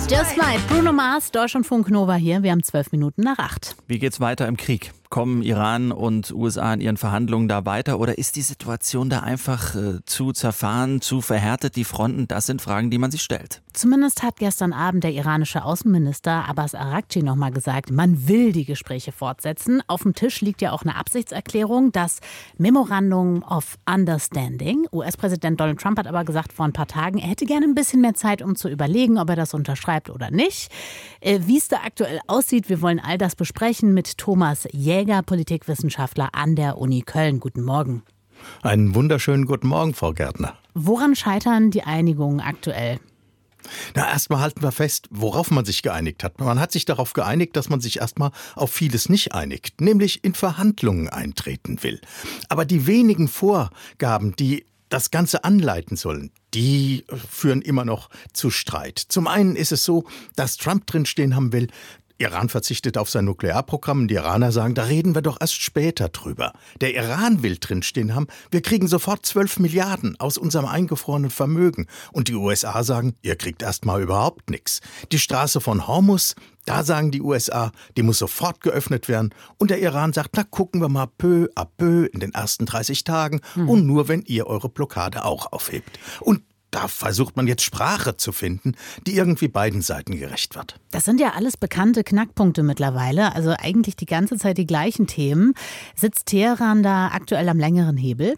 Just Might, Bruno Mars, Deutschlandfunk Nova hier. Wir haben 12 Minuten nach 8. Wie geht's weiter im Krieg? Kommen Iran und USA in ihren Verhandlungen da weiter oder ist die Situation da einfach zu zerfahren, zu verhärtet, die Fronten? Das sind Fragen, die man sich stellt. Zumindest hat gestern Abend der iranische Außenminister Abbas Araghchi nochmal gesagt, man will die Gespräche fortsetzen. Auf dem Tisch liegt ja auch eine Absichtserklärung, das Memorandum of Understanding. US-Präsident Donald Trump hat aber gesagt vor ein paar Tagen, er hätte gerne ein bisschen mehr Zeit, um zu überlegen, ob er das unterschreibt oder nicht. Wie es da aktuell aussieht, wir wollen all das besprechen mit Thomas Jäger, Politikwissenschaftler an der Uni Köln. Guten Morgen. Einen wunderschönen guten Morgen, Frau Gärtner. Woran scheitern die Einigungen aktuell? Na, erstmal halten wir fest, worauf man sich geeinigt hat. Man hat sich darauf geeinigt, dass man sich erstmal auf vieles nicht einigt, nämlich in Verhandlungen eintreten will. Aber die wenigen Vorgaben, die das Ganze anleiten sollen, die führen immer noch zu Streit. Zum einen ist es so, dass Trump drinstehen haben will, Iran verzichtet auf sein Nuklearprogramm. Die Iraner sagen, da reden wir doch erst später drüber. Der Iran will drinstehen haben, wir kriegen sofort 12 Milliarden aus unserem eingefrorenen Vermögen. Und die USA sagen, ihr kriegt erst mal überhaupt nichts. Die Straße von Hormuz, da sagen die USA, die muss sofort geöffnet werden. Und der Iran sagt, na gucken wir mal peu à peu in den ersten 30 Tagen. Und nur wenn ihr eure Blockade auch aufhebt. Und da versucht man jetzt Sprache zu finden, die irgendwie beiden Seiten gerecht wird. Das sind ja alles bekannte Knackpunkte mittlerweile, also eigentlich die ganze Zeit die gleichen Themen. Sitzt Teheran da aktuell am längeren Hebel?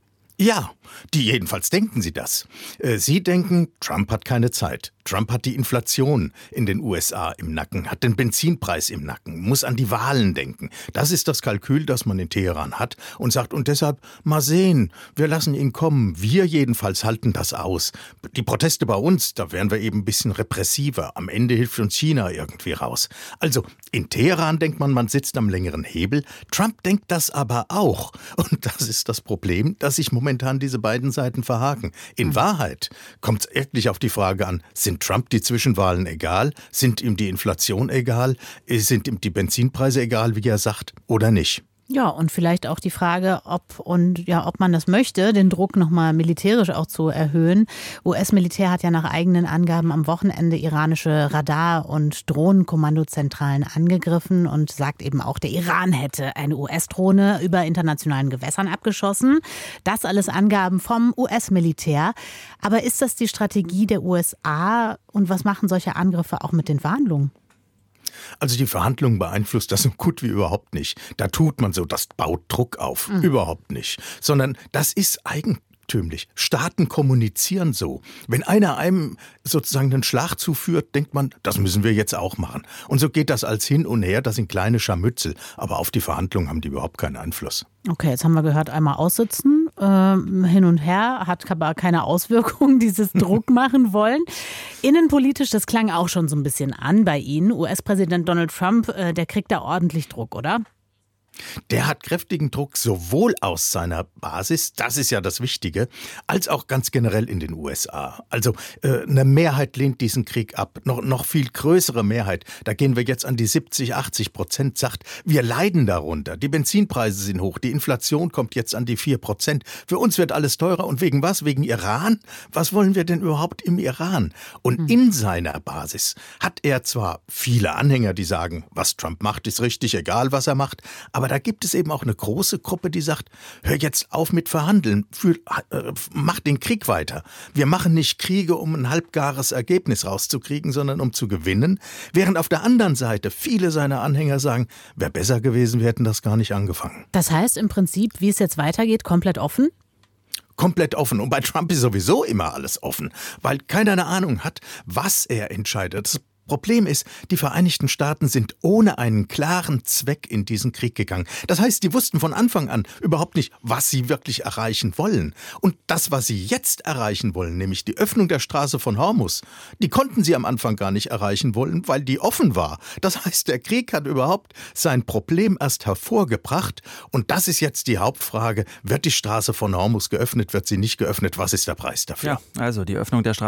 Ja, jedenfalls denken sie das. Sie denken, Trump hat keine Zeit. Trump hat die Inflation in den USA im Nacken, hat den Benzinpreis im Nacken, muss an die Wahlen denken. Das ist das Kalkül, das man in Teheran hat und sagt, und deshalb, mal sehen, wir lassen ihn kommen. Wir jedenfalls halten das aus. Die Proteste bei uns, da wären wir eben ein bisschen repressiver. Am Ende hilft uns China irgendwie raus. Also in Teheran denkt man, man sitzt am längeren Hebel. Trump denkt das aber auch. Und das ist das Problem, dass sich momentan diese beiden Seiten verhaken. In Wahrheit kommt es wirklich auf die Frage an, sind Trump die Zwischenwahlen egal? Sind ihm die Inflation egal? Sind ihm die Benzinpreise egal, wie er sagt, oder nicht? Ja, und vielleicht auch die Frage, ob man das möchte, den Druck nochmal militärisch auch zu erhöhen. US-Militär hat ja nach eigenen Angaben am Wochenende iranische Radar- und Drohnenkommandozentralen angegriffen und sagt eben auch, der Iran hätte eine US-Drohne über internationalen Gewässern abgeschossen. Das alles Angaben vom US-Militär. Aber ist das die Strategie der USA und was machen solche Angriffe auch mit den Verhandlungen? Also die Verhandlungen beeinflusst das so gut wie überhaupt nicht. Da tut man so, das baut Druck auf. Überhaupt nicht. Sondern das ist eigentümlich. Staaten kommunizieren so. Wenn einer einem sozusagen einen Schlag zuführt, denkt man, das müssen wir jetzt auch machen. Und so geht das als hin und her. Das sind kleine Scharmützel. Aber auf die Verhandlungen haben die überhaupt keinen Einfluss. Okay, jetzt haben wir gehört, einmal aussitzen, hin und her, hat aber keine Auswirkungen, dieses Druck machen wollen. Innenpolitisch, das klang auch schon so ein bisschen an bei Ihnen. US-Präsident Donald Trump, der kriegt da ordentlich Druck, oder? Der hat kräftigen Druck sowohl aus seiner Basis, das ist ja das Wichtige, als auch ganz generell in den USA. Also eine Mehrheit lehnt diesen Krieg ab, noch viel größere Mehrheit. Da gehen wir jetzt an die 70-80%, sagt, wir leiden darunter. Die Benzinpreise sind hoch, die Inflation kommt jetzt an die 4%. Für uns wird alles teurer und wegen was? Wegen Iran? Was wollen wir denn überhaupt im Iran? Und in seiner Basis hat er zwar viele Anhänger, die sagen, was Trump macht, ist richtig, egal was er macht, aber da gibt es eben auch eine große Gruppe, die sagt, hör jetzt auf mit Verhandeln, mach den Krieg weiter. Wir machen nicht Kriege, um ein halbgares Ergebnis rauszukriegen, sondern um zu gewinnen. Während auf der anderen Seite viele seiner Anhänger sagen, wäre besser gewesen, wir hätten das gar nicht angefangen. Das heißt im Prinzip, wie es jetzt weitergeht, komplett offen? Komplett offen. Und bei Trump ist sowieso immer alles offen, weil keiner eine Ahnung hat, was er entscheidet. Das Problem ist, die Vereinigten Staaten sind ohne einen klaren Zweck in diesen Krieg gegangen. Das heißt, die wussten von Anfang an überhaupt nicht, was sie wirklich erreichen wollen. Und das, was sie jetzt erreichen wollen, nämlich die Öffnung der Straße von Hormuz, die konnten sie am Anfang gar nicht erreichen wollen, weil die offen war. Das heißt, der Krieg hat überhaupt sein Problem erst hervorgebracht. Und das ist jetzt die Hauptfrage. Wird die Straße von Hormuz geöffnet? Wird sie nicht geöffnet? Was ist der Preis dafür? Ja, also die Öffnung der Straße